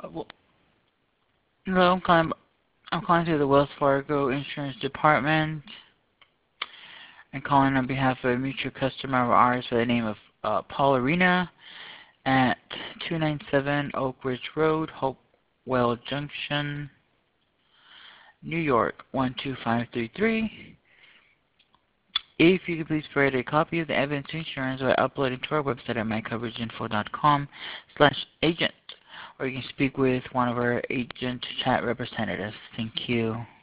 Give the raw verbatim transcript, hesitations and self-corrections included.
well, hello, I'm calling, I'm calling to the Wells Fargo Insurance Department. I'm calling on behalf of a mutual customer of ours by the name of uh, Paul Arena at two ninety-seven Oak Ridge Road, Hopewell Junction, New York one two five three three. If you could please provide a copy of the evidence of insurance by uploading to our website at my coverage info dot com slash agent, or you can speak with one of our agent chat representatives. Thank you.